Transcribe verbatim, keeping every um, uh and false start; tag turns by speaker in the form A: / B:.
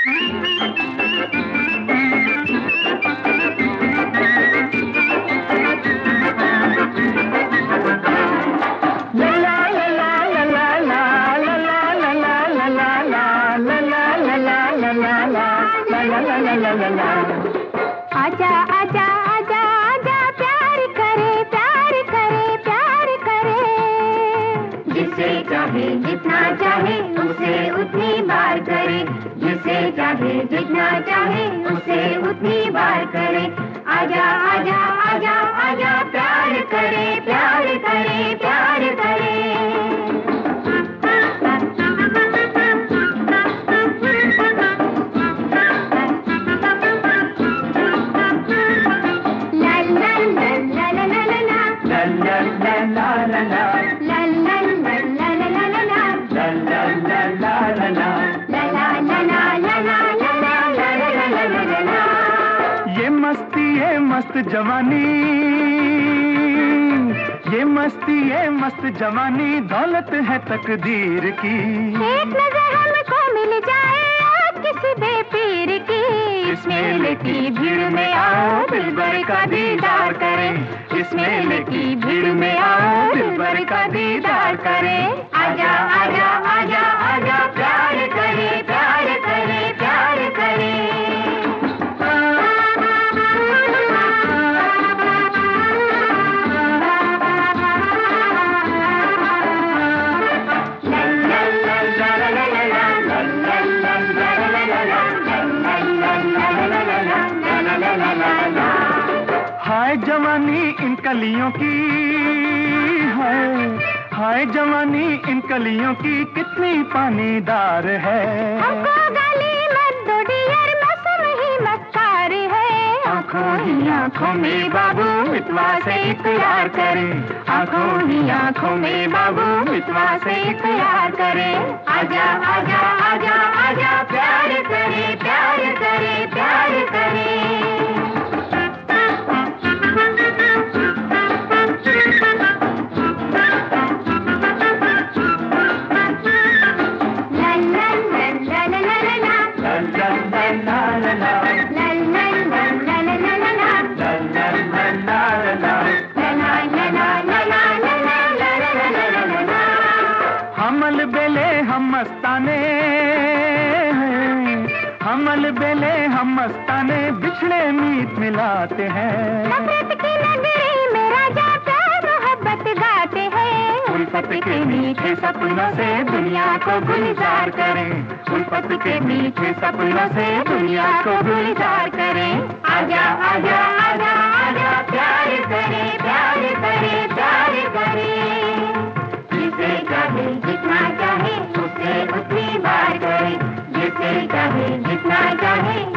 A: आजा आजा आजा आजा प्यार करे प्यार करे प्यार करे, जिसे चाहे जितना चाहे उसे उतनी बार करे, जिसे चाहे जितना चाहे उसे उतनी बार करे। आजा आजा आजा आजा प्यार करे प्यार करे प्यार करे।
B: ये मस्ती ये मस्त जवानी, ये मस्ती ये मस्त जवानी दौलत है तकदीर की।
A: एक नजर हमको मिल जाए आज किसी बेपीर की, इस मेले की भीड़ में आओ दिलबर का दीदार करें, इस मेले की भीड़ में आओ दिलबर का दीदार करें। आजा आजा आजा आजा प्यार करे प्यार करे प्यार करे।
B: हाय जवानी इन कलियों की, हाय हाय जवानी इन कलियों की कितनी पानीदार है।
A: हमको गाली मत दो डियर मौसम ही मक्कार है।
B: आँखों ही आँखों में बाबू मितवा से इकरार करें, आँखों ही आँखों में बाबू मितवा से इकरार करें।
A: आजा आजा आजा आजा प्यार करे प्यार करे प्यार करे।
B: हमल बेले हम मस्ताने, हमल बेले हम मस्ताने बिछड़े मीत मिलाते हैं।
A: नफरत की नगरी में राजा प्यार मोहब्बत गाते हैं।
B: उल्फत के मीठे सपनों से दुनिया को गुलजार करें, उल्फत के मीठे सपनों से दुनिया को गुलजार करें।
A: आजा आजा आजा आजा प्यार करे प्यार करे प्यार करे। जिसे चाहे जितना चाहे उसे उतनी बार करे, जिसे चाहे जितना चाहे